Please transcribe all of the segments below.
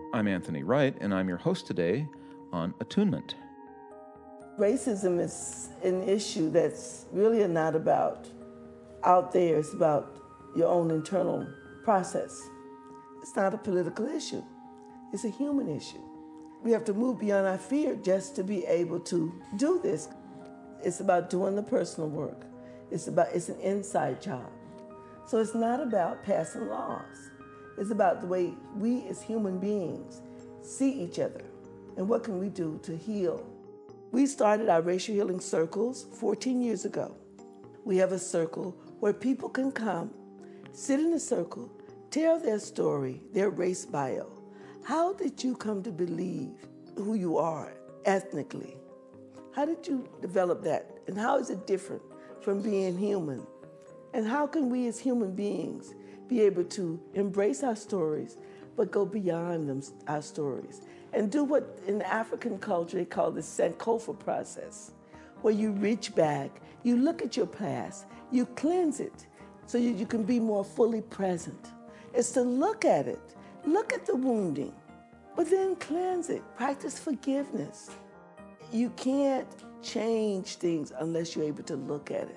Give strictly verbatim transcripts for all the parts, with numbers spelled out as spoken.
I'm Anthony Wright, and I'm your host today on Attunement. Racism is an issue that's really not about out there. It's about your own internal process. It's not a political issue. It's a human issue. We have to move beyond our fear just to be able to do this. It's about doing the personal work. It's about it's an inside job. So it's not about passing laws. It's about the way we as human beings see each other and what can we do to heal. We started our racial healing circles fourteen years ago. We have a circle where people can come, sit in a circle, tell their story, their race bio. How did you come to believe who you are ethnically? How did you develop that? And how is it different from being human? And how can we as human beings be able to embrace our stories, but go beyond them, our stories, and do what in African culture they call the Sankofa process, where you reach back, you look at your past, you cleanse it, so you, you can be more fully present. It's to look at it, look at the wounding, but then cleanse it, practice forgiveness. You can't change things unless you're able to look at it.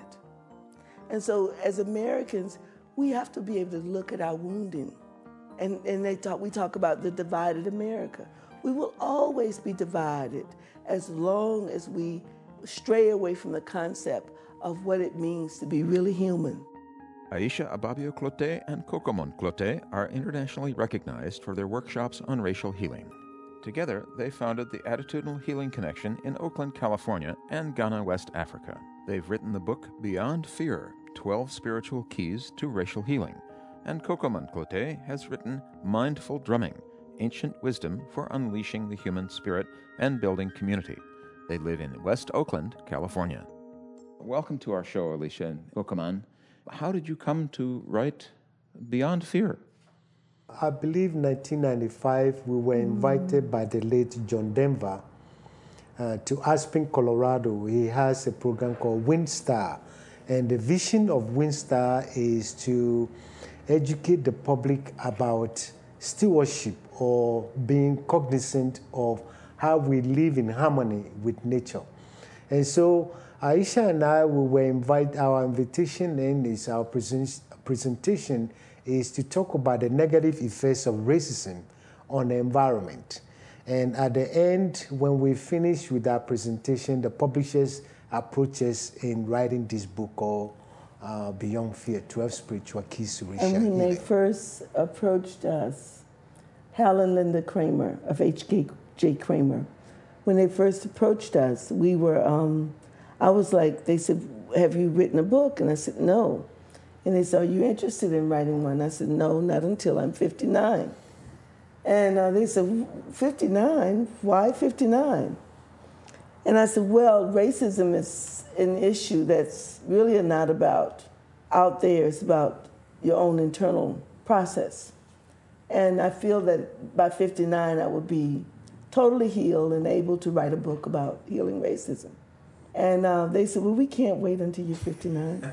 And so as Americans, we have to be able to look at our wounding. And, and they talk, we talk about the divided America. We will always be divided as long as we stray away from the concept of what it means to be really human. Aisha Ababio Cloté and Kokomon Cloté are internationally recognized for their workshops on racial healing. Together, they founded the Attitudinal Healing Connection in Oakland, California, and Ghana, West Africa. They've written the book Beyond Fear, twelve Spiritual Keys to Racial Healing, and Kokomon Cloté has written Mindful Drumming, Ancient Wisdom for Unleashing the Human Spirit and Building Community. They live in West Oakland, California. Welcome to our show, Alicia and Kokomon. How did you come to write Beyond Fear? I believe in nineteen ninety-five we were invited by the late John Denver uh, to Aspen, Colorado. He has a program called WindStar, and the vision of WindStar is to educate the public about stewardship or being cognizant of how we live in harmony with nature. And so Aisha and I, we were invited, our invitation in is our present, presentation is to talk about the negative effects of racism on the environment. And at the end, when we finish with our presentation, the publishers approached us in writing this book called uh, Beyond Fear, twelve Spiritual Keys to Racial Healing. And when they first approached us, Hal and Linda Kramer of H K J Kramer, when they first approached us, we were, um, I was like, they said, have you written a book? And I said, no. And they said, are you interested in writing one? I said, no, not until I'm fifty-nine. And uh, they said, fifty-nine? Why fifty-nine? And I said, well, racism is an issue that's really not about out there. It's about your own internal process. And I feel that by fifty-nine, I would be totally healed and able to write a book about healing racism. And uh, they said, well, we can't wait until you're fifty-nine.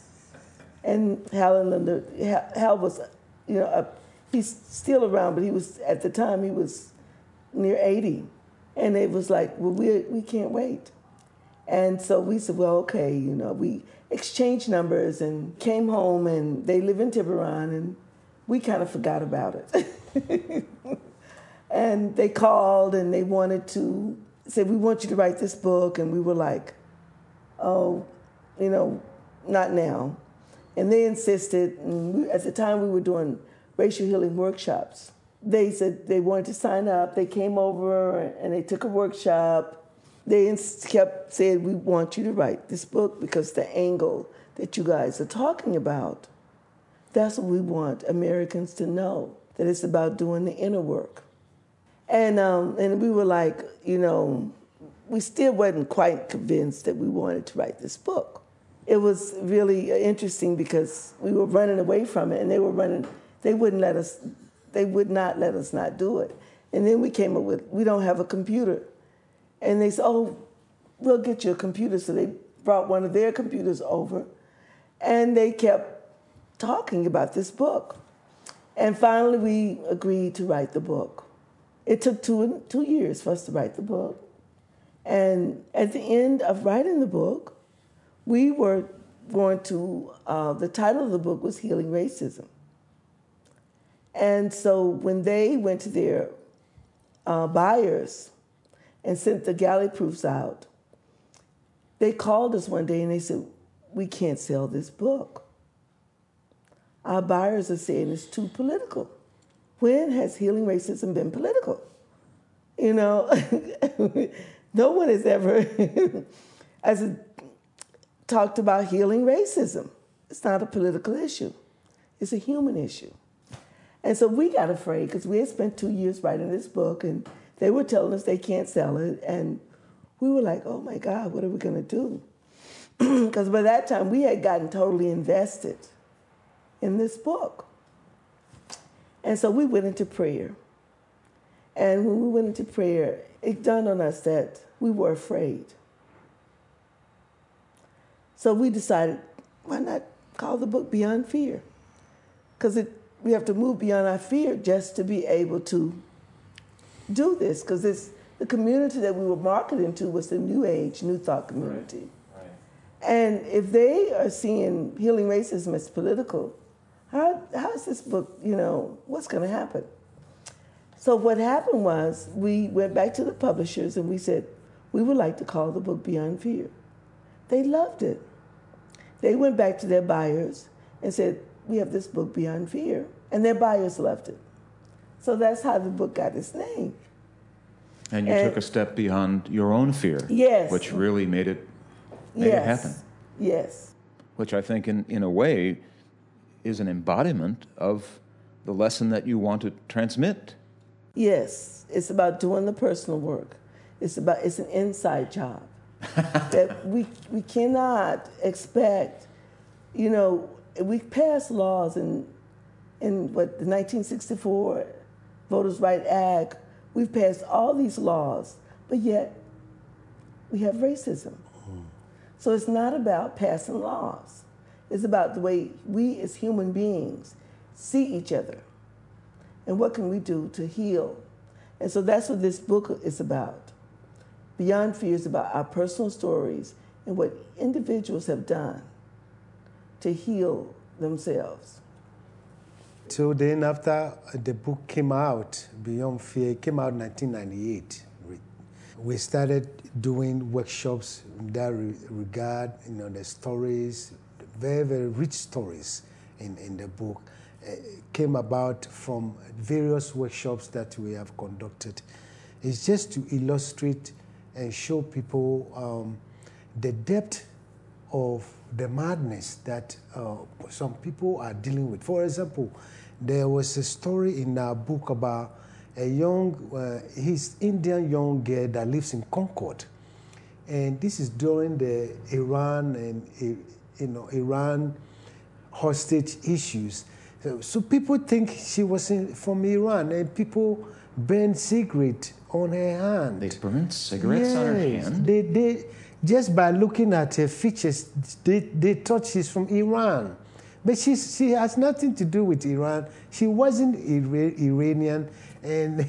And Hal and Linda, Hal was, you know, uh, he's still around, but he was, at the time, he was near eighty. And it was like, well, we we can't wait. And so we said, well, okay, you know, we exchanged numbers and came home, and they live in Tiburon, and we kind of forgot about it. And they called, and they wanted to, said, we want you to write this book. And we were like, oh, you know, not now. And they insisted, and we, at the time we were doing racial healing workshops. They said they wanted to sign up. They came over and they took a workshop. They ins- kept saying, we want you to write this book because the angle that you guys are talking about, that's what we want Americans to know, that it's about doing the inner work. And, um, and we were like, you know, we still wasn't quite convinced that we wanted to write this book. It was really interesting because we were running away from it, and they were running, they wouldn't let us, they would not let us not do it. And then we came up with, we don't have a computer. And they said, oh, we'll get you a computer. So they brought one of their computers over, and they kept talking about this book. And finally, we agreed to write the book. It took two, two years for us to write the book. And at the end of writing the book, we were going to, uh, the title of the book was Healing Racism. And so when they went to their uh, buyers and sent the galley proofs out, they called us one day and they said, we can't sell this book. Our buyers are saying it's too political. When has Healing Racism been political? You know, no one has ever as a, talked about healing racism. It's not a political issue. It's a human issue. And so we got afraid because we had spent two years writing this book and they were telling us they can't sell it. And we were like, oh my God, what are we going to do? Because by that time we had gotten totally invested in this book. And so we went into prayer. And when we went into prayer, it dawned on us that we were afraid. So we decided, why not call the book Beyond Fear? Because we have to move beyond our fear just to be able to do this. Because the community that we were marketing to was the New Age, New Thought community. Right. Right. And if they are seeing healing racism as political, how, how is this book, you know, what's going to happen? So what happened was we went back to the publishers and we said, we would like to call the book Beyond Fear. They loved it. They went back to their buyers and said, we have this book Beyond Fear. And their buyers loved it. So that's how the book got its name. And you and, took a step beyond your own fear. Yes. Which really made it, made yes. it happen. Yes. Which I think in, in a way is an embodiment of the lesson that you want to transmit. Yes, it's about doing the personal work. It's about it's an inside job that we we cannot expect. You know, we passed laws in in what the nineteen sixty-four Voters' Right Act. We've passed all these laws, but yet we have racism. Mm. So it's not about passing laws. It's about the way we as human beings see each other. And what can we do to heal? And so that's what this book is about. Beyond Fear is about our personal stories and what individuals have done to heal themselves. So then after the book came out, Beyond Fear, it came out in nineteen ninety-eight. We started doing workshops in that regard, you know, the stories, very, very rich stories in, in the book. Uh, came about from various workshops that we have conducted. It's just to illustrate and show people um, the depth of the madness that uh, some people are dealing with. For example, there was a story in our book about a young, uh, his Indian young girl that lives in Concord. And this is during the Iran and, you know, Iran hostage issues. So people think she was in, from Iran, and people burn cigarettes on her hand. They burned cigarettes yes. on her hand? They, they, just by looking at her features, they, they thought she's from Iran. But she's, she has nothing to do with Iran. She wasn't Ira- Iranian, and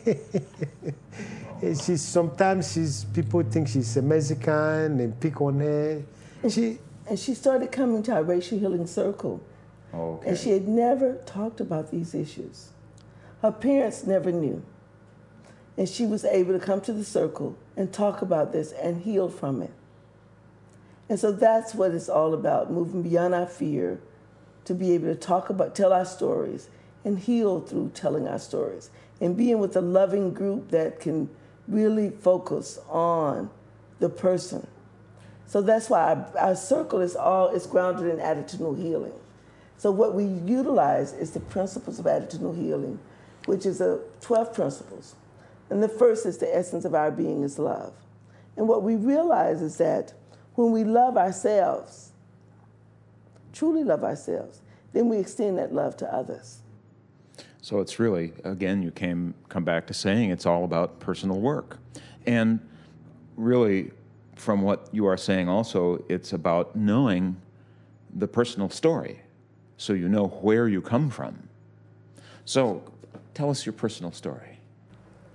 she's, sometimes she's, people think she's a Mexican and pick on her. And she, she, and she started coming to our racial healing circle. Okay. And she had never talked about these issues. Her parents never knew. And she was able to come to the circle and talk about this and heal from it. And so that's what it's all about, moving beyond our fear to be able to talk about, tell our stories and heal through telling our stories and being with a loving group that can really focus on the person. So that's why our, our circle is all, it's grounded in attitudinal healing. So what we utilize is the principles of attitudinal healing, which is a twelve principles. And the first is the essence of our being is love. And what we realize is that when we love ourselves, truly love ourselves, then we extend that love to others. So it's really, again, you came come back to saying it's all about personal work. And really, from what you are saying also, it's about knowing the personal story, so you know where you come from. So tell us your personal story.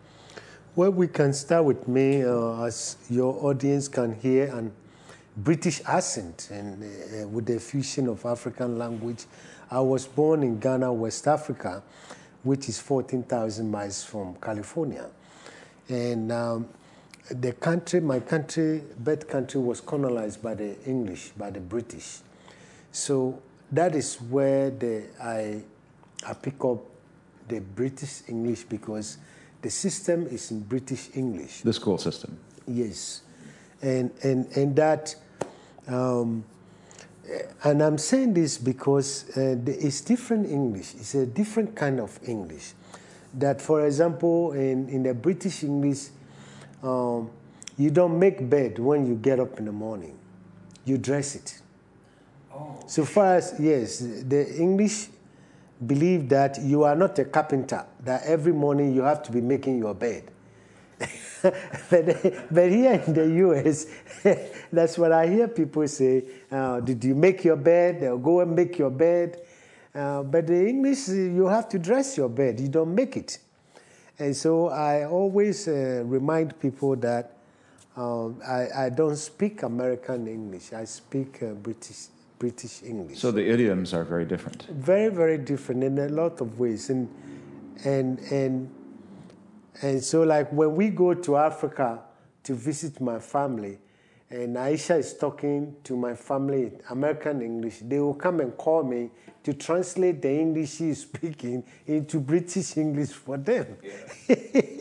Well, we can start with me, uh, as your audience can hear, and British accent and uh, with the fusion of African language. I was born in Ghana, West Africa, which is fourteen thousand miles from California. And um, the country, my country, birth country, was colonized by the English, by the British. So that is where the, I, I pick up the British English, because the system is in British English. The school system. Yes. And, and, and that, um, and I'm saying this because uh, it's different English. It's a different kind of English. That, for example, in, in the British English, um, you don't make bed when you get up in the morning. You dress it. Oh. So far as, yes, the English believe that you are not a carpenter, that every morning you have to be making your bed. but, but here in the U S, that's what I hear people say, uh, did you make your bed? They'll go and make your bed. Uh, but the English, you have to dress your bed. You don't make it. And so I always uh, remind people that um, I, I don't speak American English. I speak uh, British British English. So the idioms are very different. Very, very different in a lot of ways. And and and and so, like, when we go to Africa to visit my family, and Aisha is talking to my family in American English, they will come and call me to translate the English she is speaking into British English for them. Yeah.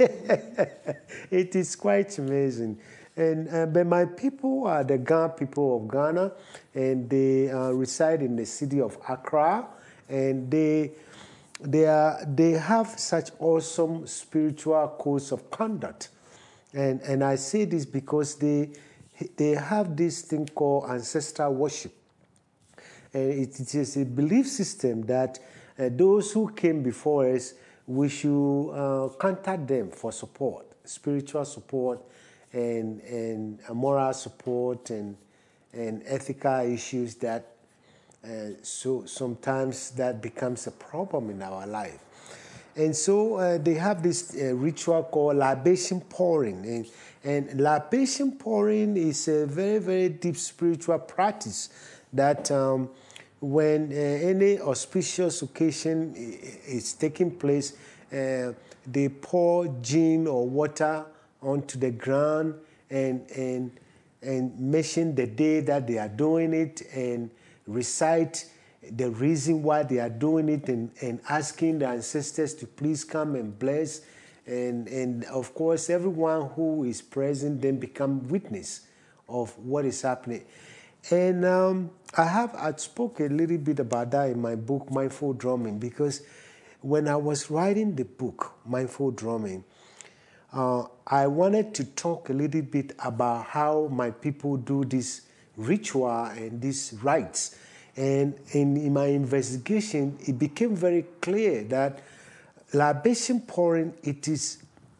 It is quite amazing. And uh, but my people are the Ga people of Ghana, and they uh, reside in the city of Accra, and they they are they have such awesome spiritual codes of conduct, and and I say this because they they have this thing called ancestral worship, and it, it is a belief system that uh, those who came before us, we should uh, contact them for support, spiritual support, and and moral support, and and ethical issues that uh, so sometimes that becomes a problem in our life. And so uh, they have this uh, ritual called libation pouring, and, and libation pouring is a very, very deep spiritual practice that um, when uh, any auspicious occasion is taking place, uh, they pour gin or water onto the ground and and and mention the day that they are doing it and recite the reason why they are doing it, and, and asking the ancestors to please come and bless, and and of course everyone who is present then become witness of what is happening. And um, I have I spoke a little bit about that in my book Mindful Drumming, because when I was writing the book Mindful Drumming, Uh, I wanted to talk a little bit about how my people do this ritual and these rites. And in, in my investigation, it became very clear that libation pouring, it is,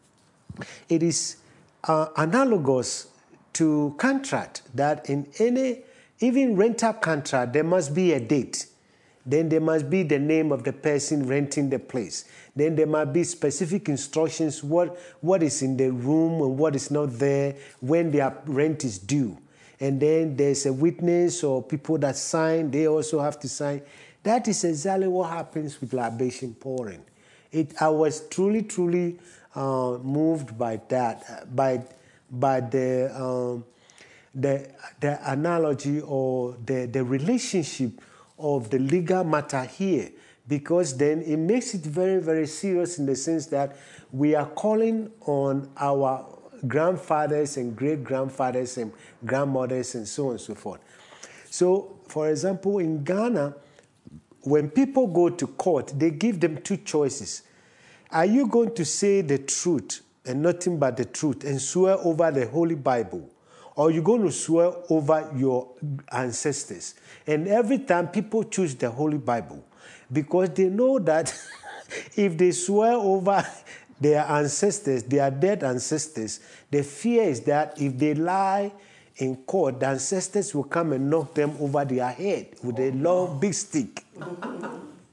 it is uh, analogous to contract, that in any, even rental contract, there must be a date. Then there must be the name of the person renting the place. Then there must be specific instructions, what, what is in the room and what is not there, when their rent is due. And then there's a witness or people that sign, they also have to sign. That is exactly what happens with libation pouring. It, I was truly, truly uh, moved by that, by, by the, um, the, the analogy or the, the relationship of the legal matter here, because then it makes it very, very serious in the sense that we are calling on our grandfathers and great-grandfathers and grandmothers and so on and so forth. So, for example, in Ghana, when people go to court, they give them two choices. Are you going to say the truth and nothing but the truth and swear over the Holy Bible? Or you're going to swear over your ancestors? And every time people choose the Holy Bible, because they know that if they swear over their ancestors, their dead ancestors, the fear is that if they lie in court, the ancestors will come and knock them over their head with a long, big stick.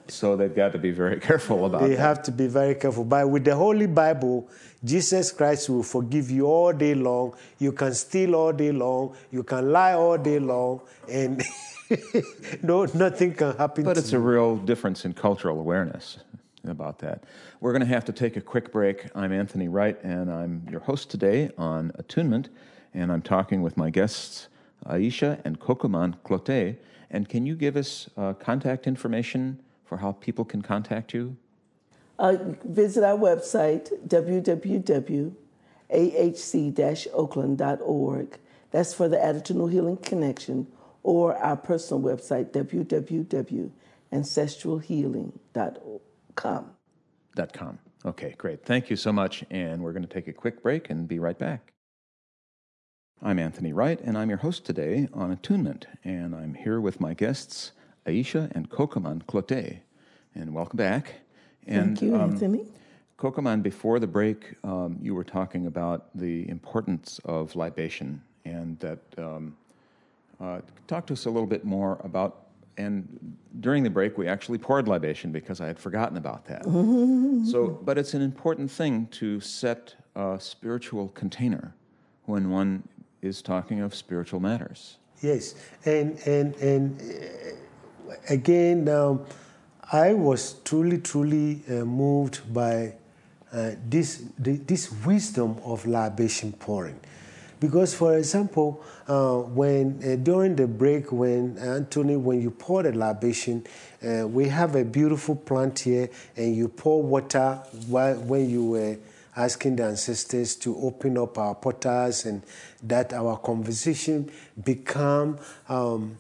So they've got to be very careful about They that. have to be very careful. But with the Holy Bible, Jesus Christ will forgive you all day long. You can steal all day long. You can lie all day long. And no, nothing can happen But to it's you. a real difference in cultural awareness about that. We're going to have to take a quick break. I'm Anthony Wright, and I'm your host today on Attunement, and I'm talking with my guests, Aisha and Kokoman Clotet. And can you give us uh, contact information for how people can contact you? Uh, visit our website, w w w dot a h c dash oakland dot org. That's for the Attitudinal Healing Connection, or our personal website, w w w dot ancestral healing dot com. Dot com. Okay, great. Thank you so much, and we're going to take a quick break and be right back. I'm Anthony Wright, and I'm your host today on Attunement, and I'm here with my guests, Aisha and Kokoman Clotet. And welcome back. And, Thank you, um, Anthony. Kokoman, before the break, um, you were talking about the importance of libation, and that um, uh, talk to us a little bit more about. And during the break, we actually poured libation because I had forgotten about that. So, but it's an important thing to set a spiritual container when one is talking of spiritual matters. Yes, and and and uh, again, um, I was truly, truly uh, moved by uh, this the, this wisdom of libation pouring, because, for example, uh, when uh, during the break, when Anthony, when you pour the libation, uh, we have a beautiful plant here, and you pour water while when you were asking the ancestors to open up our portals, and that our conversation become um,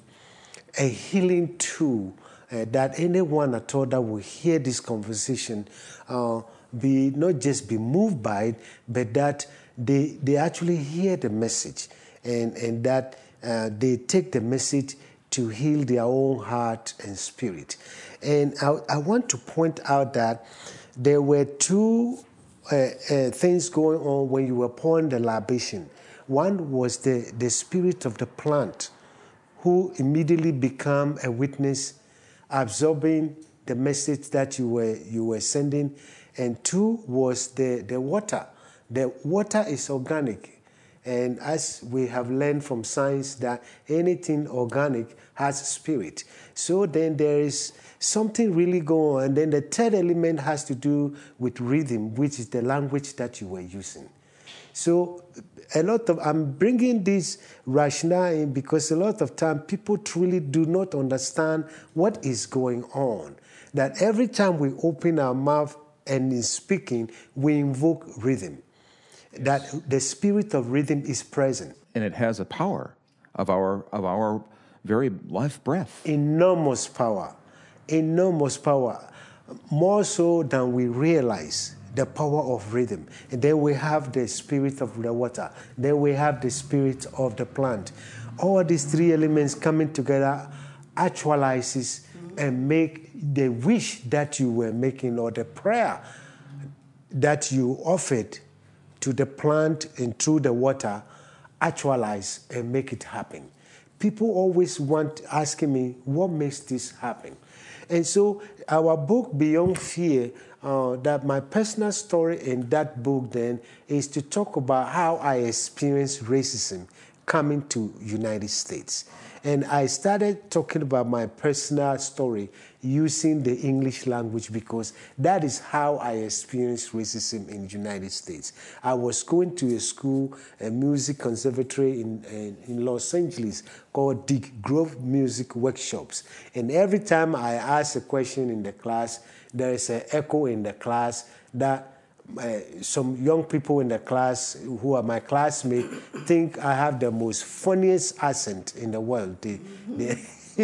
a healing tool, uh, that anyone at all that will hear this conversation uh, be not just be moved by it, but that they they actually hear the message, and, and that uh, they take the message to heal their own heart and spirit. And I, I want to point out that there were two Uh, uh, things going on when you were pouring the libation. One was the, the spirit of the plant, who immediately became a witness, absorbing the message that you were you were sending. And two was the, the water. The water is organic. And as we have learned from science, that anything organic has spirit. So then there is something really going on. And then the third element has to do with rhythm, which is the language that you were using. So a lot of, I'm bringing this rationale in because a lot of time people truly do not understand what is going on. That every time we open our mouth and in speaking, we invoke rhythm. That the spirit of rhythm is present. And it has a power of our of our very life breath. Enormous power. Enormous power. More so than we realize, the power of rhythm. And then we have the spirit of the water. Then we have the spirit of the plant. All these three elements coming together actualizes and make the wish that you were making, or the prayer that you offered to the plant and through the water, actualize and make it happen. People always want asking me, what makes this happen? And so our book, Beyond Fear, uh, that my personal story in that book then is to talk about how I experienced racism coming to United States. And I started talking about my personal story using the English language because that is how I experienced racism in the United States. I was going to a school, a music conservatory in, in, in Los Angeles called Dick Grove Music Workshops. And every time I ask a question in the class, there is an echo in the class that Uh, some young people in the class who are my classmates think I have the most funniest accent in the world. They, they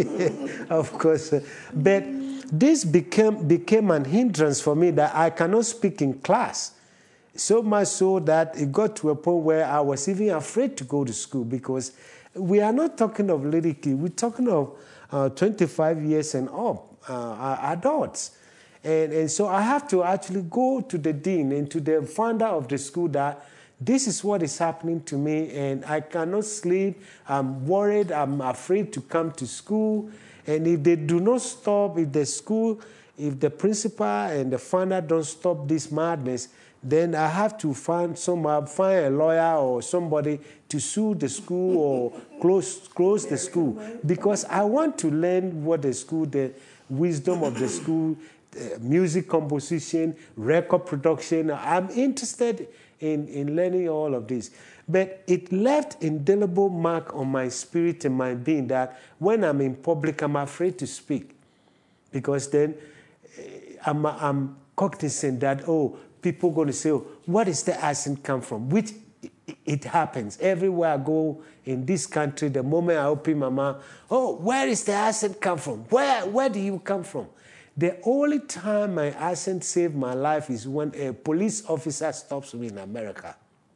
of course, uh, but this became became an hindrance for me that I cannot speak in class. So much so that it got to a point where I was even afraid to go to school because we are not talking of little kids. We're talking of uh, twenty-five years and up, uh, adults. And, and so I have to actually go to the dean and to the founder of the school that this is what is happening to me and I cannot sleep. I'm worried. I'm afraid to come to school. And if they do not stop, if the school if the principal and the founder don't stop this madness, then I have to find some, find a lawyer or somebody to sue the school or close close the school, because I want to learn what the school, the wisdom of the school, uh, music composition, record production. I'm interested in, in learning all of this. But it left indelible mark on my spirit and my being that when I'm in public, I'm afraid to speak, because then I'm, I'm cognizant that, oh, people are going to say, oh, where does the accent come from? Which it happens. Everywhere I go in this country, the moment I open my mouth, oh, where is the accent come from? Where, where do you come from? The only time my accent saved my life is when a police officer stops me in America.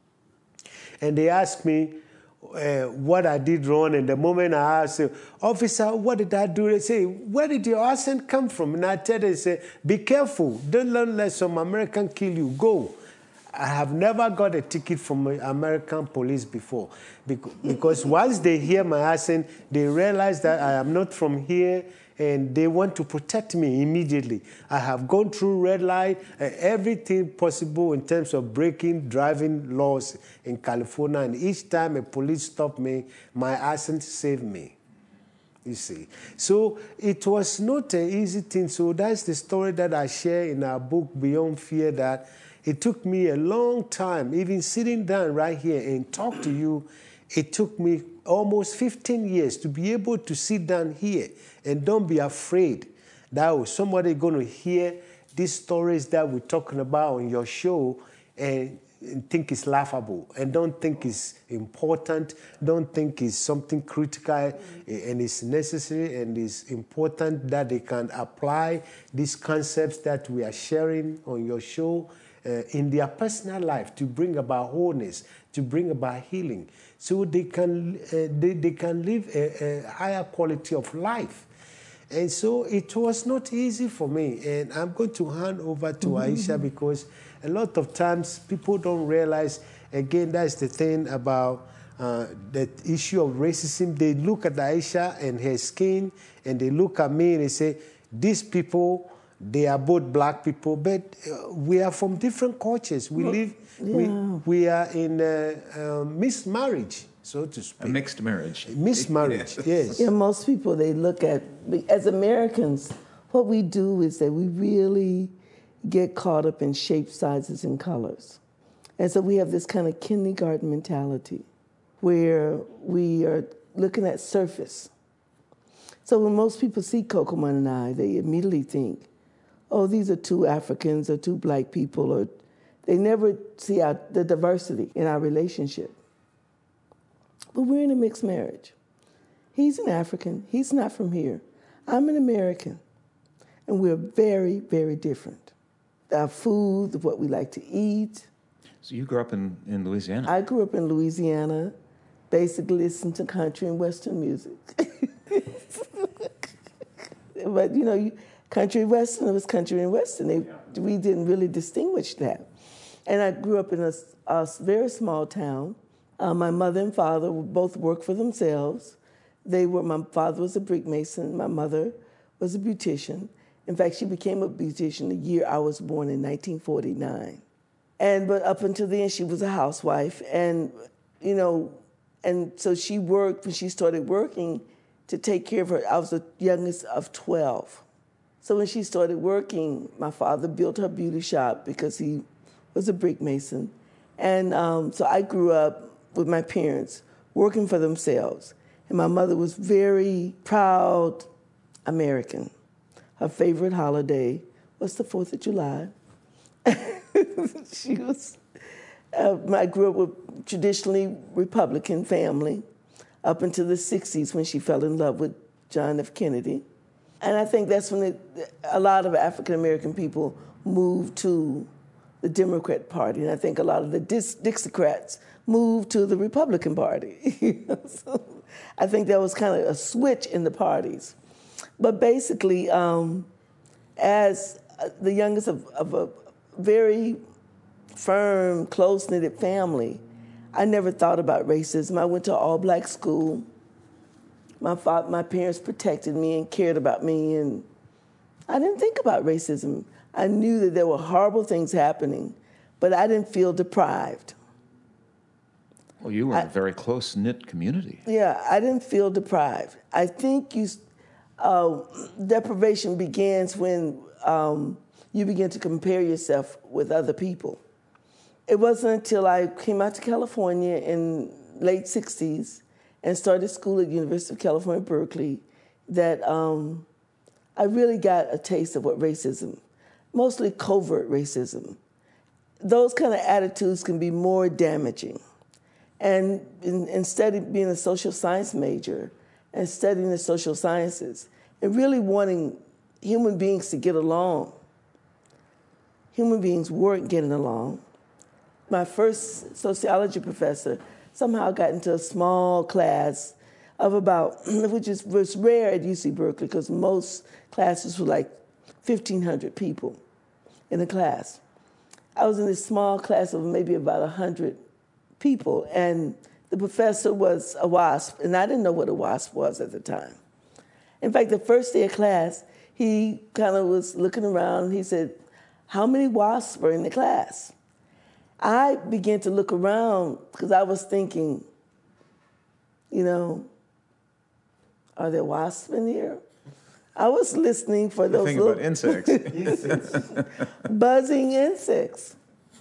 And they ask me uh, what I did wrong. And the moment I ask, officer, what did I do? They say, where did your accent come from? And I tell them, say, be careful. Don't let some American kill you. Go. I have never got a ticket from American police before. Because once they hear my accent, they realize that I am not from here, and they want to protect me immediately. I have gone through red light, uh, everything possible in terms of breaking driving laws in California, and each time a police stopped me, my accent saved me, you see. So it was not an easy thing. So that's the story that I share in our book, Beyond Fear, that it took me a long time, even sitting down right here and talk to you. It took me almost fifteen years to be able to sit down here and don't be afraid that oh, somebody going to hear these stories that we're talking about on your show and, and think it's laughable, and don't think it's important, don't think it's something critical, and it's necessary and it's important that they can apply these concepts that we are sharing on your show uh, in their personal life to bring about wholeness, to bring about healing, so they can, uh, they, they can live a, a higher quality of life. And so it was not easy for me. And I'm going to hand over to mm-hmm. Aisha, because a lot of times people don't realize, again, that's the thing about uh, the issue of racism. They look at Aisha and her skin, and they look at me and they say, these people, they are both black people, but uh, we are from different cultures. We live, yeah. we, we are in a, a mixed marriage, so to speak. A mixed marriage. A mixed marriage, yes. yes. Yeah, most people, they look at, as Americans, what we do is that we really get caught up in shapes, sizes, and colors. And so we have this kind of kindergarten mentality where we are looking at surface. So when most people see Kokomo and I, they immediately think, oh, these are two Africans or two black people, or they never see our, the diversity in our relationship. But we're in a mixed marriage. He's an African. He's not from here. I'm an American. And we're very, very different. Our food, what we like to eat. So you grew up in, in Louisiana? I grew up in Louisiana, basically listened to country and Western music. But, you know, you, country and Western, it was country and Western. They, we didn't really distinguish that. And I grew up in a, a very small town. Uh, my mother and father both worked for themselves. They were, my father was a brick mason. My mother was a beautician. In fact, she became a beautician the year I was born in nineteen forty-nine. And, but up until then, she was a housewife. And, you know, and so she worked, when she started working, to take care of her. I was the youngest of twelve. So when she started working, my father built her beauty shop because he was a brick mason. And um, so I grew up with my parents working for themselves. And my mother was very proud American. Her favorite holiday was the fourth of July. She was, uh, I grew up with traditionally Republican family up until the sixties when she fell in love with John F. Kennedy. And I think that's when it, a lot of African-American people moved to the Democrat Party. And I think a lot of the Dis- Dixiecrats moved to the Republican Party. So I think that was kind of a switch in the parties. But basically, um, as the youngest of, of a very firm, close-knit family, I never thought about racism. I went to all-black school. My father, my parents protected me and cared about me, and I didn't think about racism. I knew that there were horrible things happening, but I didn't feel deprived. Well, you were I, in a very close-knit community. Yeah, I didn't feel deprived. I think you, uh, deprivation begins when um, you begin to compare yourself with other people. It wasn't until I came out to California in late sixties and started school at University of California, Berkeley, that um, I really got a taste of what racism, mostly covert racism. Those kind of attitudes can be more damaging. And in, instead of being a social science major and studying the social sciences and really wanting human beings to get along, human beings weren't getting along. My first sociology professor somehow got into a small class of about, which is was rare at U C Berkeley because most classes were like fifteen hundred people in a class. I was in this small class of maybe about one hundred people, and the professor was a WASP, and I didn't know what a WASP was at the time. In fact, the first day of class, he kind of was looking around, and he said, "How many WASPs were in the class?" I began to look around because I was thinking, you know, are there wasps in here? I was listening for those Think little about insects. buzzing insects.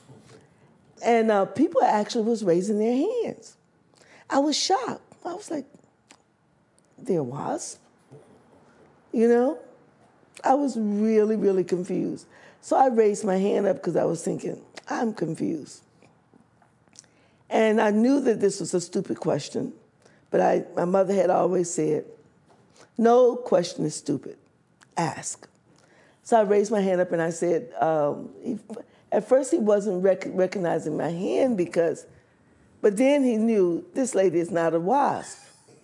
And uh, people actually was raising their hands. I was shocked. I was like, there wasps? You know? I was really, really confused. So I raised my hand up because I was thinking, I'm confused. And I knew that this was a stupid question, but I, my mother had always said, no question is stupid, ask. So I raised my hand up and I said, um, he, at first he wasn't rec- recognizing my hand because, but then he knew this lady is not a wasp.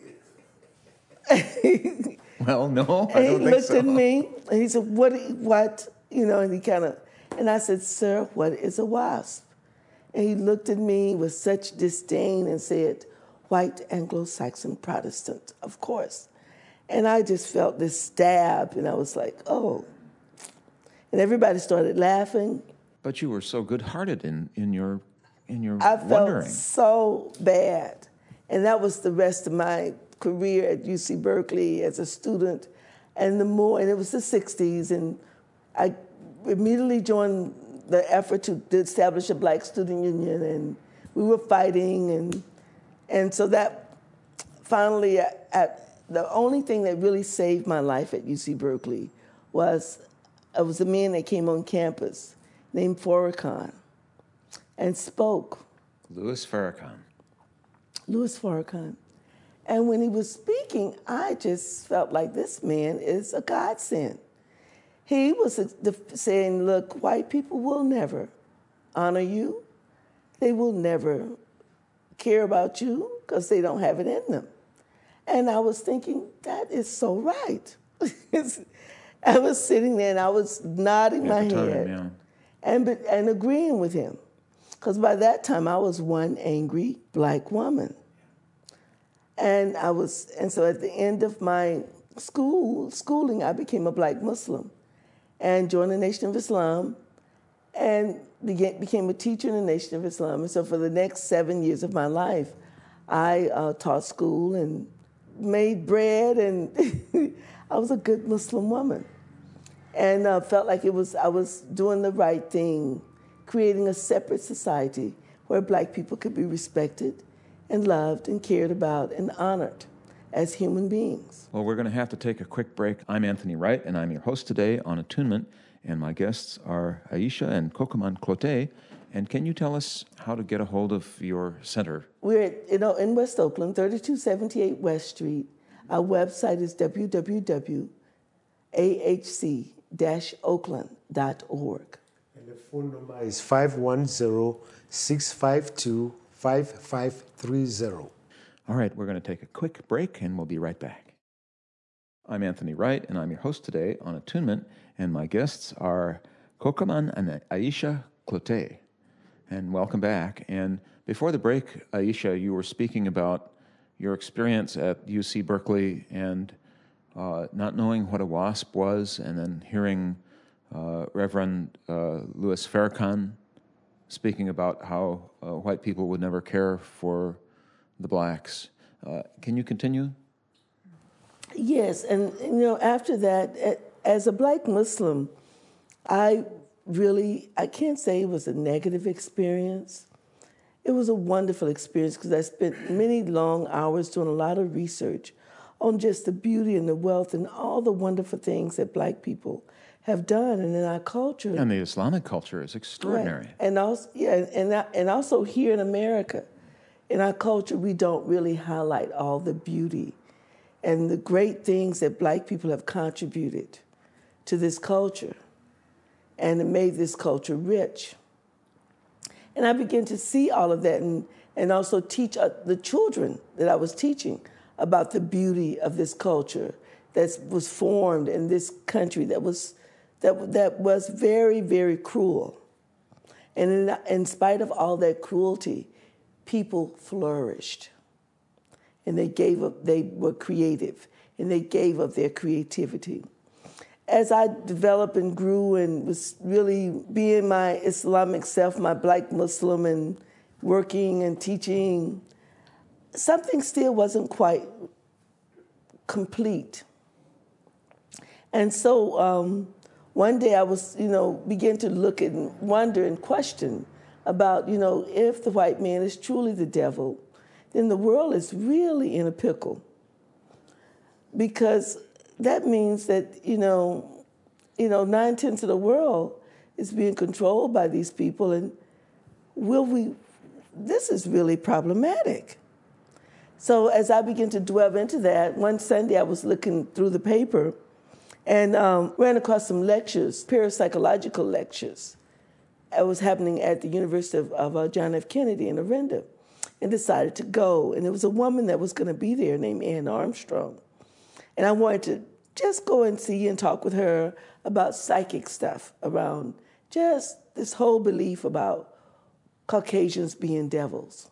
Well, no, I and don't he think looked so. at me and he said, what, what, you know, and he kind of, and I said, sir, what is a wasp? And he looked at me with such disdain and said, white Anglo-Saxon Protestant, of course. And I just felt this stab, and I was like, oh. And everybody started laughing. But you were so good-hearted in, in your in your I felt wondering. so bad. And that was the rest of my career at U C Berkeley as a student. And the more, and it was the sixties, and I immediately joined the effort to, to establish a black student union, and we were fighting, and and so that finally, at, at the only thing that really saved my life at U C Berkeley was it was a man that came on campus named Farrakhan and spoke. Louis Farrakhan. Louis Farrakhan. And when he was speaking, I just felt like this man is a godsend. He was saying, look, white people will never honor you. They will never care about you because they don't have it in them. And I was thinking, that is so right. I was sitting there and I was nodding my At the time, head yeah. and, and agreeing with him. Because by that time I was one angry black woman. And I was, and so at the end of my school schooling, I became a black Muslim and joined the Nation of Islam and began, became a teacher in the Nation of Islam. And so for the next seven years of my life, I uh, taught school and made bread, and I was a good Muslim woman. And uh, felt like it was I was doing the right thing, creating a separate society where black people could be respected and loved and cared about and honored as human beings. Well, we're going to have to take a quick break. I'm Anthony Wright, and I'm your host today on Attunement, and my guests are Aisha and Kokoman Clote. And can you tell us how to get a hold of your center? We're at, you know, in West Oakland, thirty-two seventy-eight West Street. Our website is w w w dot a h c dash oakland dot org. And the phone number is five one zero, six five two, five five three zero. All right, we're going to take a quick break, and we'll be right back. I'm Anthony Wright, and I'm your host today on Attunement, and my guests are Kokoman and Aisha Clote. And welcome back. And before the break, Aisha, you were speaking about your experience at U C Berkeley and uh, not knowing what a WASP was, and then hearing uh, Reverend uh, Louis Farrakhan speaking about how uh, white people would never care for the blacks. Uh, can you continue? Yes, and you know, after that, as a black Muslim, I really, I can't say it was a negative experience. It was a wonderful experience because I spent many long hours doing a lot of research on just the beauty and the wealth and all the wonderful things that black people have done and in our culture. And the Islamic culture is extraordinary. Right. And also, yeah, and and also here in America, in our culture, we don't really highlight all the beauty and the great things that black people have contributed to this culture and it made this culture rich. And I began to see all of that and, and also teach uh, the children that I was teaching about the beauty of this culture that was formed in this country that was, that, that was very, very cruel. And in, in spite of all that cruelty, people flourished. And they gave up, they were creative, and they gave up their creativity. As I developed and grew and was really being my Islamic self, my black Muslim, and working and teaching, something still wasn't quite complete. And so um, one day I was, you know, began to look and wonder and question about, you know, if the white man is truly the devil, then the world is really in a pickle. Because that means that, you know, you know, nine-tenths of the world is being controlled by these people, and will we, this is really problematic. So as I began to delve into that, one Sunday I was looking through the paper and um, ran across some lectures, parapsychological lectures. It was happening at the University of, of uh, John F. Kennedy in Orinda, and decided to go. And there was a woman that was going to be there named Ann Armstrong. And I wanted to just go and see and talk with her about psychic stuff, around just this whole belief about Caucasians being devils.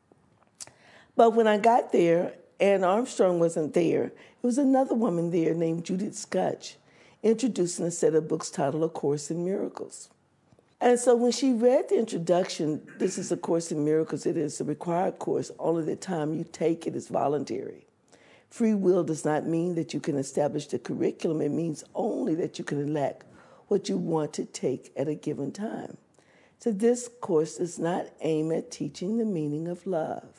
But when I got there, Ann Armstrong wasn't there. It was another woman there named Judith Scutch, introducing a set of books titled A Course in Miracles. And so when she read the introduction, this is A Course in Miracles, it is a required course, only the time you take it is voluntary. Free will does not mean that you can establish the curriculum. It means only that you can elect what you want to take at a given time. So this course does not aim at teaching the meaning of love,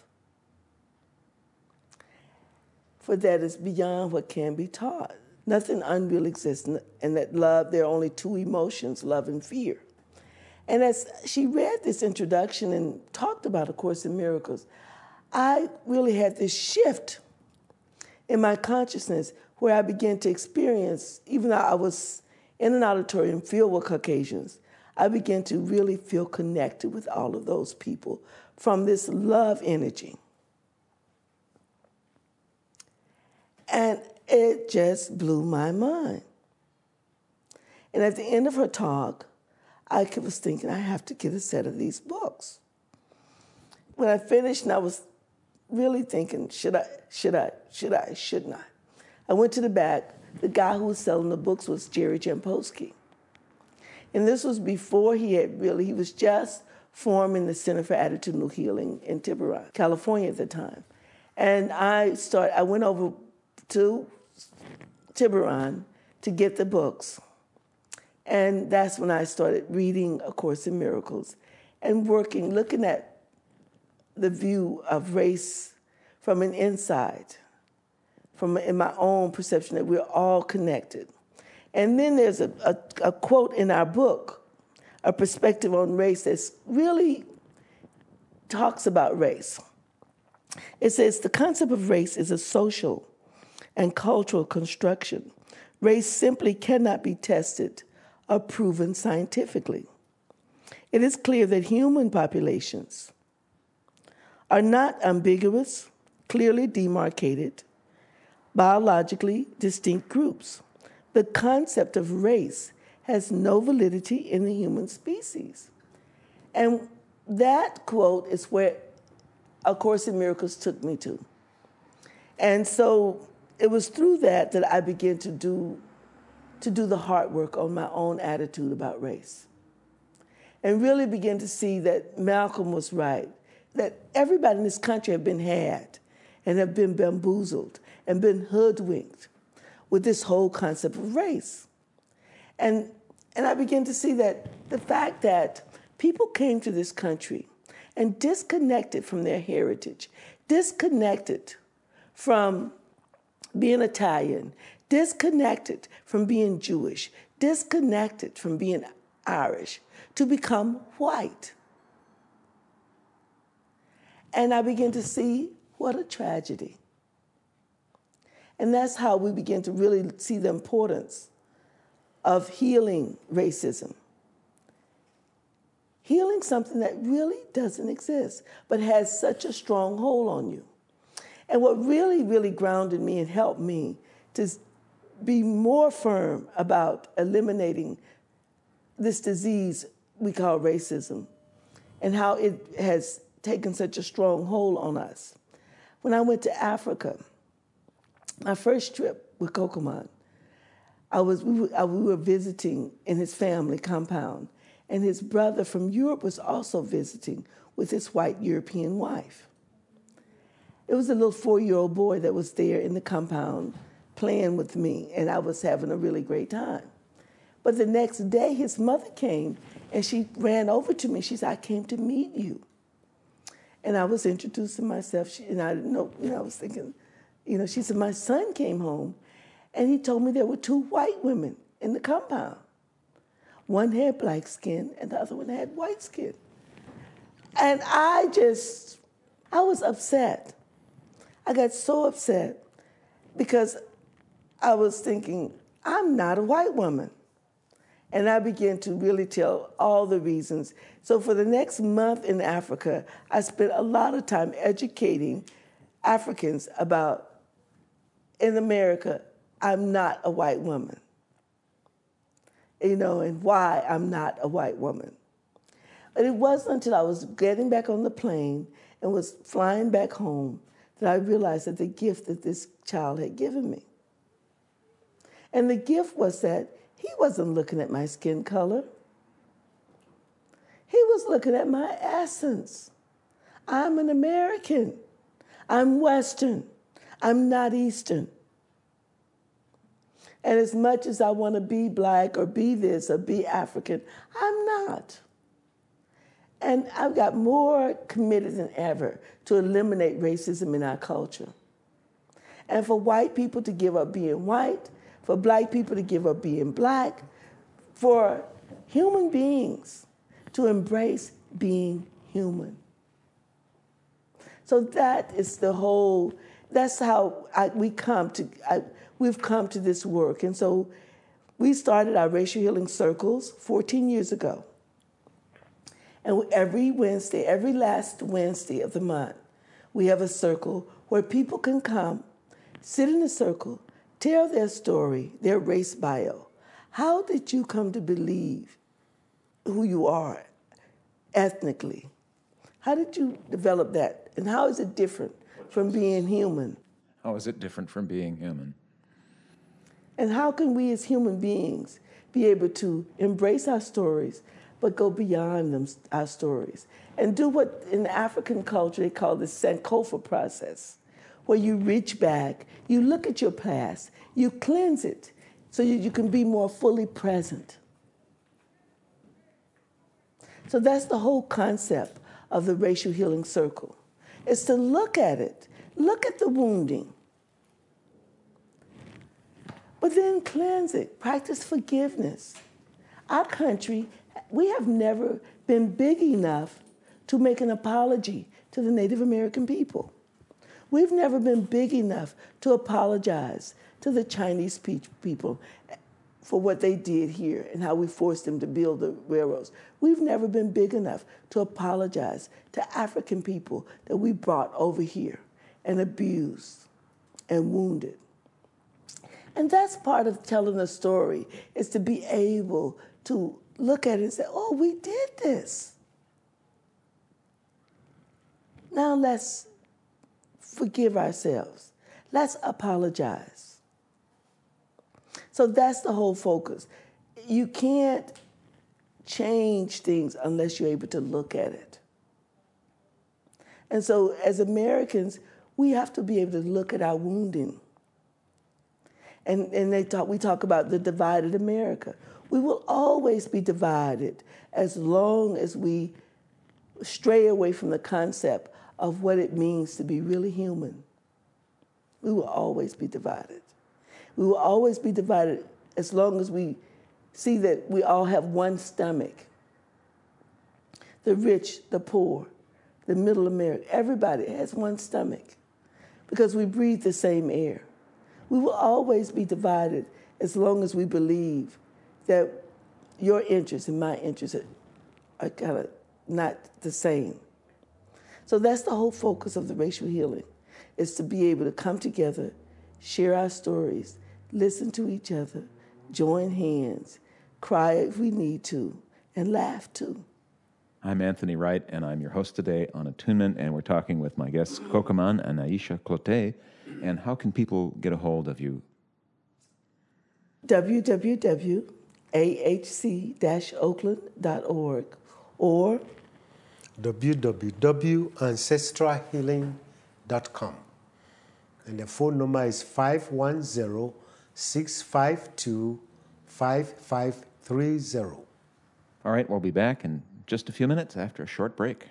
for that is beyond what can be taught. Nothing unreal exists, and that love, there are only two emotions, love and fear. And as she read this introduction and talked about A Course in Miracles, I really had this shift in my consciousness where I began to experience, even though I was in an auditorium filled with Caucasians, I began to really feel connected with all of those people from this love energy. And it just blew my mind. And at the end of her talk, I was thinking, I have to get a set of these books. When I finished, and I was really thinking, should I, should I, should I, shouldn't I? I went to the back. The guy who was selling the books was Jerry Jampolsky. And this was before he had really, he was just forming the Center for Attitudinal Healing in Tiburon, California at the time. And I started, I went over to Tiburon to get the books. And that's when I started reading A Course in Miracles and working, looking at the view of race from an inside, from in my own perception that we're all connected. And then there's a, a, a quote in our book, A Perspective on Race, that really talks about race. It says, the concept of race is a social and cultural construction. Race simply cannot be tested or proven scientifically. It is clear that human populations are not ambiguous, clearly demarcated, biologically distinct groups. The concept of race has no validity in the human species. And that quote is where A Course in Miracles took me to. And so it was through that that I began to do, to do the hard work on my own attitude about race. And really begin to see that Malcolm was right, that everybody in this country have been had and have been bamboozled and been hoodwinked with this whole concept of race. And, and I began to see that the fact that people came to this country and disconnected from their heritage, disconnected from being Italian, disconnected from being Jewish, disconnected from being Irish, to become white. And I began to see what a tragedy. And that's how we begin to really see the importance of healing racism. Healing something that really doesn't exist, but has such a strong hold on you. And what really, really grounded me and helped me to be more firm about eliminating this disease we call racism and how it has taken such a strong hold on us. When I went to Africa, my first trip with Kokoman, I was, we, were, I, we were visiting in his family compound, and his brother from Europe was also visiting with his white European wife. It was a little four-year-old boy that was there in the compound playing with me, and I was having a really great time. But the next day, his mother came, and she ran over to me. She said, I came to meet you. And I was introducing myself, she, and I didn't know, you know, I was thinking, you know, she said, my son came home, and he told me there were two white women in the compound. One had black skin, and the other one had white skin. And I just, I was upset. I got so upset because I was thinking, I'm not a white woman. And I began to really tell all the reasons. So for the next month in Africa, I spent a lot of time educating Africans about, in America, I'm not a white woman. You know, and why I'm not a white woman. But it wasn't until I was getting back on the plane and was flying back home that I realized that the gift that this child had given me. And the gift was that he wasn't looking at my skin color. He was looking at my essence. I'm an American. I'm Western. I'm not Eastern. And as much as I want to be black or be this or be African, I'm not. And I've got more committed than ever to eliminate racism in our culture. And for white people to give up being white, for black people to give up being black, for human beings to embrace being human. So that is the whole, that's how I, we come to, I, we've come to this work. And so we started our racial healing circles fourteen years ago. And every Wednesday, every last Wednesday of the month, we have a circle where people can come, sit in a circle, tell their story, their race bio. How did you come to believe who you are ethnically? How did you develop that? And how is it different from being human? How is it different from being human? And how can we as human beings be able to embrace our stories, but go beyond them, our stories, and do what in the African culture they call the Sankofa process, where you reach back, you look at your past, you cleanse it so you, you can be more fully present. So that's the whole concept of the racial healing circle, is to look at it, look at the wounding, but then cleanse it, practice forgiveness. Our country, we have never been big enough to make an apology to the Native American people. We've never been big enough to apologize to the Chinese people for what they did here and how we forced them to build the railroads. We've never been big enough to apologize to African people that we brought over here and abused and wounded. And that's part of telling a story, is to be able to look at it and say, oh, we did this. Now let's forgive ourselves. Let's apologize. So that's the whole focus. You can't change things unless you're able to look at it. And so as Americans, we have to be able to look at our wounding. And, and they talk, we talk about the divided America. We will always be divided as long as we stray away from the concept of what it means to be really human. We will always be divided. We will always be divided as long as we see that we all have one stomach. The rich, the poor, the middle America, everybody has one stomach because we breathe the same air. We will always be divided as long as we believe that your interests and my interests are, are kind of not the same. So that's the whole focus of the racial healing, is to be able to come together, share our stories, listen to each other, join hands, cry if we need to, and laugh too. I'm Anthony Wright, and I'm your host today on Attunement, and we're talking with my guests Kokoman and Aisha Clotet. And how can people get a hold of you? w w w dot a h c dash oakland dot org or w w w dot ancestral healing dot com. And the phone number is five one zero, six five two, five five three zero. All right, we'll be back in just a few minutes after a short break.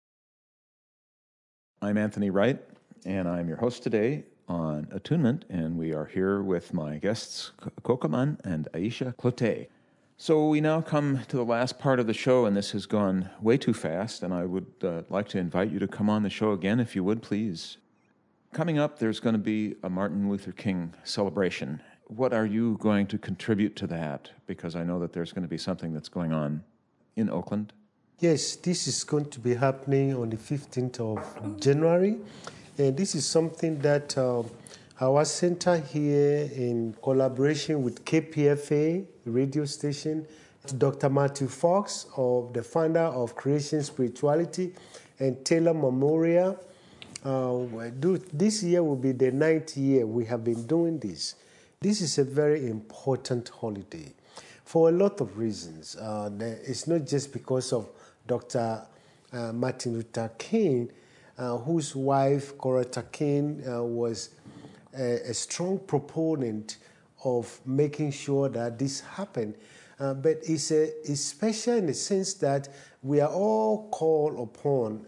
I'm Anthony Wright, and I'm your host today on Attunement, and we are here with my guests, Kokoman and Aisha Clotet. So we now come to the last part of the show, and this has gone way too fast, and I would uh, like to invite you to come on the show again, if you would, please. Coming up, there's going to be a Martin Luther King celebration. What are you going to contribute to that? Because I know that there's going to be something that's going on in Oakland. Yes, this is going to be happening on the fifteenth of January. And this is something that uh, our center here, in collaboration with K P F A radio station, Doctor Matthew Fox, of the founder of Creation Spirituality, and Taylor Memorial. Uh, do, this year will be the ninth year we have been doing this. This is a very important holiday for a lot of reasons. Uh, it's not just because of Doctor Uh, Martin Luther King, uh, whose wife, Coretta King, uh, was a, a strong proponent of making sure that this happened. Uh, but it's, a, it's special in the sense that we are all called upon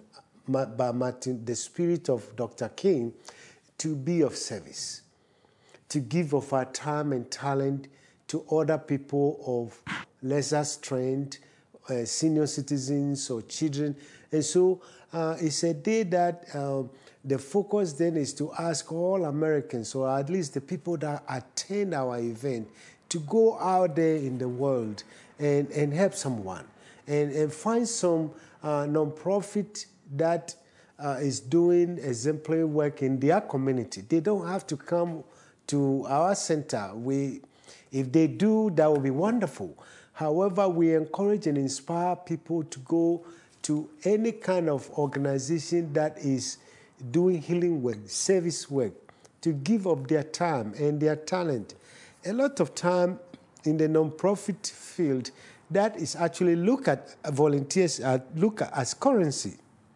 by Martin, the spirit of Doctor King, to be of service, to give of our time and talent to other people of lesser strength, uh, senior citizens or children. And so uh, it's a day that uh, the focus then is to ask all Americans, or at least the people that attend our event, to go out there in the world and, and help someone and, and find some uh, nonprofit that uh, is doing exemplary work in their community. They don't have to come to our center. We, if they do, that will be wonderful. However, we encourage and inspire people to go to any kind of organization that is doing healing work, service work, to give up their time and their talent. A lot of time in the nonprofit field, that is actually look at volunteers, uh, look at as currency.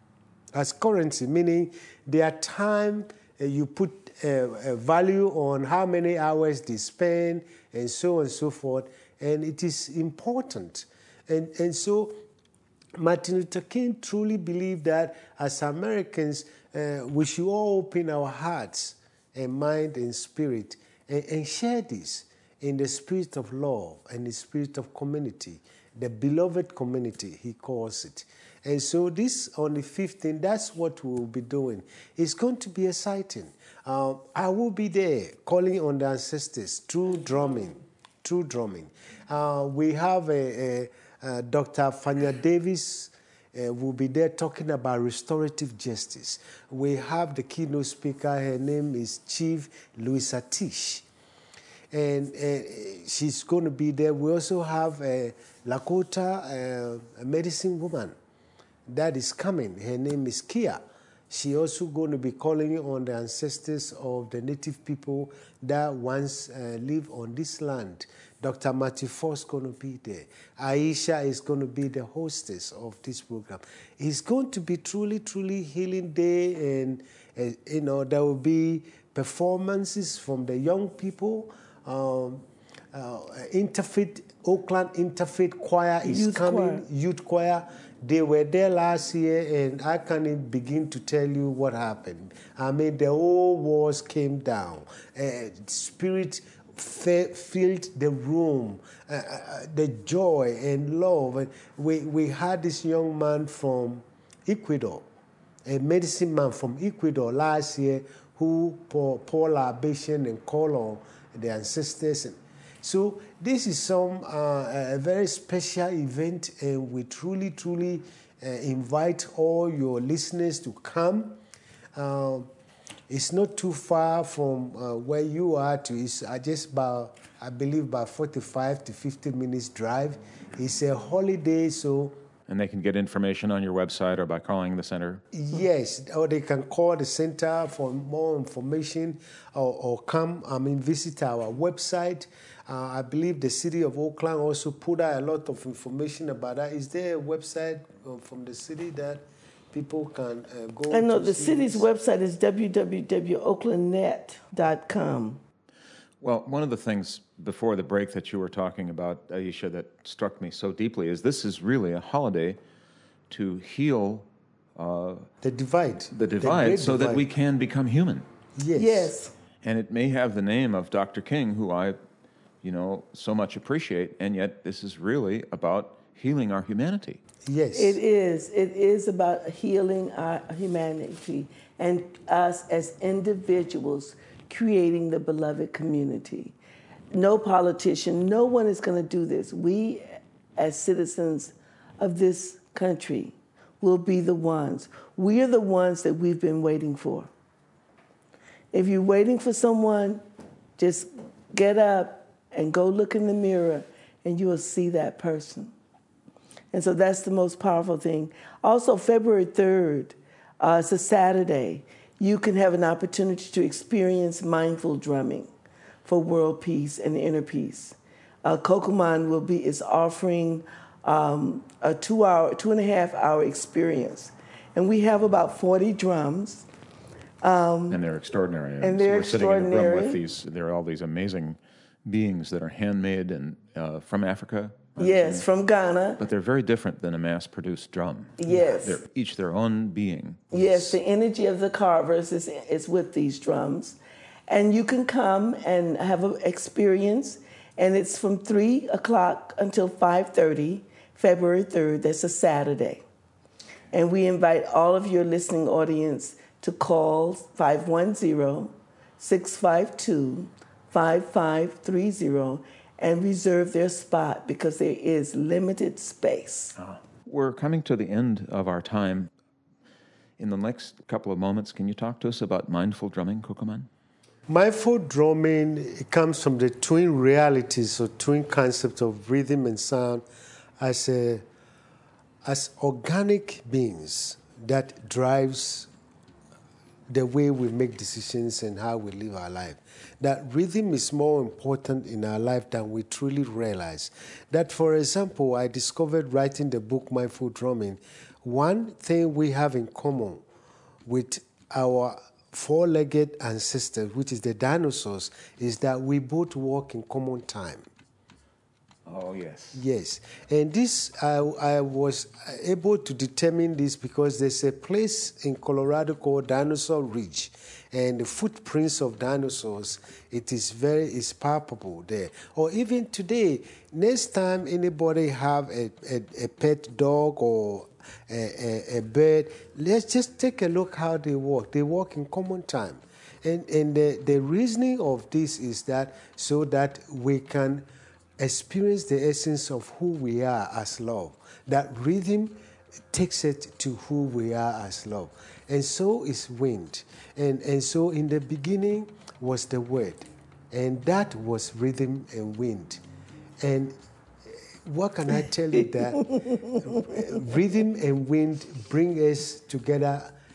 As currency, meaning their time, uh, you put uh, a value on how many hours they spend, and so on and so forth, and it is important. And, and so Martin Luther King truly believed that as Americans, uh, we should all open our hearts and mind and spirit and, and share this in the spirit of love and the spirit of community, the beloved community, he calls it. And so this, on the fifteenth, that's what we will be doing. It's going to be exciting. Uh, I will be there calling on the ancestors through drumming, through drumming. Uh, we have a, a, a Doctor Fanya Davis uh, will be there talking about restorative justice. We have the keynote speaker. Her name is Chief Louisa Tish. And uh, she's going to be there. We also have a Lakota, uh, a medicine woman that is coming. Her name is Kia. She also going to be calling on the ancestors of the native people that once uh, lived on this land. Doctor Matthew Foss is going to be there. Aisha is going to be the hostess of this program. It's going to be truly, truly healing day, and uh, you know there will be performances from the young people. Um, uh, Interfaith Oakland Interfaith Choir is Youth coming. choir. Youth choir. They were there last year, and I can't even begin to tell you what happened. I mean, the whole walls came down. Uh, spirit filled the room, uh, uh, the joy and love. And we, we had this young man from Ecuador, a medicine man from Ecuador last year, who poured pour libation and call on the ancestors. And so this is some uh, a very special event, and we truly, truly uh, invite all your listeners to come. Uh, it's not too far from uh, where you are to. It's uh, just about, I believe, about forty-five to fifty minutes drive. It's a holiday, so. And they can get information on your website or by calling the center? Yes, or they can call the center for more information, or, or come, I mean, visit our website. Uh, I believe the city of Oakland also put out a lot of information about that. Is there a website uh, from the city that people can uh, go I know to the see city's this? website is w w w dot oakland net dot com. Well, one of the things before the break that you were talking about, Aisha, that struck me so deeply is this is really a holiday to heal uh, The divide. the divide great so divide. that we can become human. Yes. Yes. And it may have the name of Doctor King, who I, you know, so much appreciate, and yet this is really about healing our humanity. Yes. It is. It is about healing our humanity and us as individuals creating the beloved community. No politician, no one is going to do this. We, as citizens of this country, will be the ones. We are the ones that we've been waiting for. If you're waiting for someone, just get up and go look in the mirror and you will see that person. And so that's the most powerful thing. Also, February third, uh, it's a Saturday. You can have an opportunity to experience mindful drumming for world peace and inner peace. Uh, Kokoman will be is offering um, a two-hour, two and a half hour experience, and we have about forty drums. And they're extraordinary. And they're we're sitting in a room extraordinary. with these. There are all these amazing beings that are handmade and uh, from Africa. Yes, from Ghana. But they're very different than a mass-produced drum. Yes. They're each their own being. Yes, the energy of the carvers is, is with these drums. And you can come and have an experience, and it's from three o'clock until five thirty, February third. That's a Saturday. And we invite all of your listening audience to call five one zero, six five two, five five three zero and reserve their spot because there is limited space. Uh, we're coming to the end of our time. In the next couple of moments, can you talk to us about mindful drumming, Kokoman? Mindful drumming, it comes from the twin realities or twin concepts of rhythm and sound as a, as organic beings that drives the way we make decisions and how we live our life. That rhythm is more important in our life than we truly realize. That, for example, I discovered writing the book Mindful Drumming, one thing we have in common with our four-legged ancestors, which is the dinosaurs, is that we both walk in common time. Oh, yes. Yes. And this, I, I was able to determine this because there's a place in Colorado called Dinosaur Ridge. And the footprints of dinosaurs, it is very, it's palpable there. Or even today, next time anybody have a, a, a pet dog or a, a, a bird, let's just take a look how they walk. They walk in common time. And, and the, the reasoning of this is that so that we can experience the essence of who we are as love. That rhythm takes it to who we are as love. And so is wind. And, and so in the beginning was the word. And that was rhythm and wind. And what can I tell you that rhythm and wind bring us together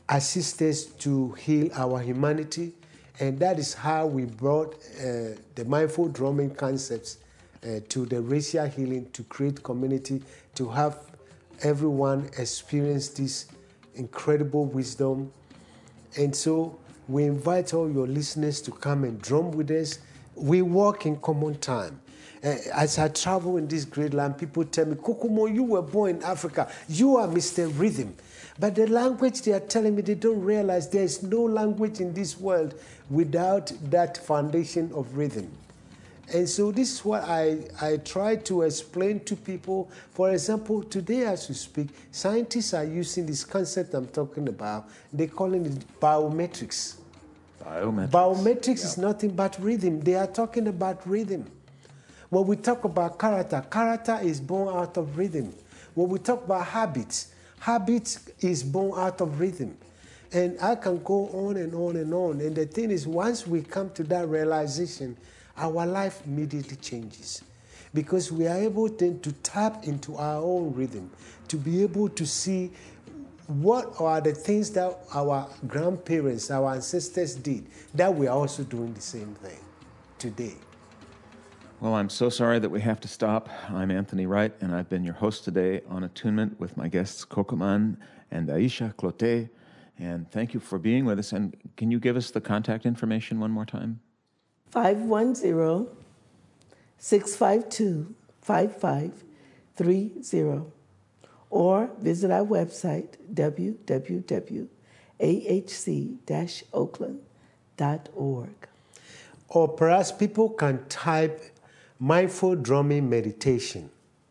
assist us to heal our humanity. And that is how we brought uh, the mindful drumming concepts uh, to the racial healing, to create community, to have everyone experience this incredible wisdom. And so we invite all your listeners to come and drum with us. We walk in common time. Uh, as I travel in this great land, people tell me, Kokomo, you were born in Africa. You are Mister Rhythm. But the language they are telling me, they don't realize there is no language in this world without that foundation of rhythm. And so this is what I, I try to explain to people. For example, today as we speak, scientists are using this concept I'm talking about. They're calling it biometrics. Biometrics. Biometrics yeah. is nothing but rhythm. They are talking about rhythm. When we talk about character, character is born out of rhythm. When we talk about habits, habits is born out of rhythm. And I can go on and on and on. And the thing is, once we come to that realization, our life immediately changes. Because we are able then to tap into our own rhythm, to be able to see what are the things that our grandparents, our ancestors did, that we are also doing the same thing today. Well, I'm so sorry that we have to stop. I'm Anthony Wright, and I've been your host today on Attunement with my guests Kokoman and Aisha Clotet. And thank you for being with us. And can you give us the contact information one more time? five one zero, six five two, five five three zero. Or visit our website, w w w dot a h c dash oakland dot org. Or perhaps people can type mindful drumming meditation,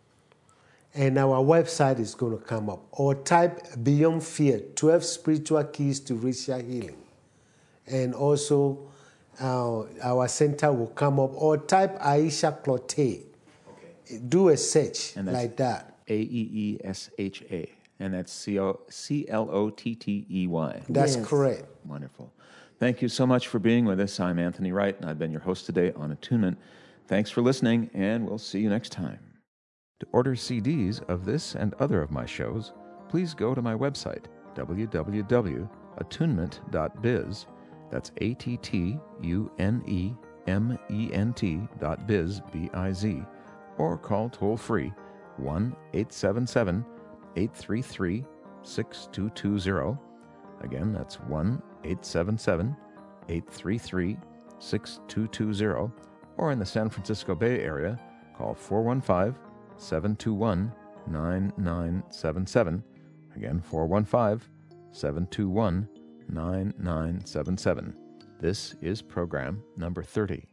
and our website is going to come up. Or type Beyond Fear, twelve Spiritual Keys to Racial Healing. And also uh, our center will come up. Or type Aisha Clotet. Okay. Do a search like that. A E E S H A. And that's C L O T T E Y. That's Yes. correct. Wonderful. Thank you so much for being with us. I'm Anthony Wright, and I've been your host today on Attunement. Thanks for listening, and we'll see you next time. To order C Ds of this and other of my shows, please go to my website, w w w dot attunement dot biz. That's A T T U N E M E N T dot biz, B I Z. Or call toll-free one eight seven seven, eight three three, six two two zero. Again, that's one eight seven seven, eight three three, six two two zero. Or in the San Francisco Bay Area, call four one five, seven two one, nine nine seven seven. Again, four one five, seven two one, nine nine seven seven. This is program number thirty.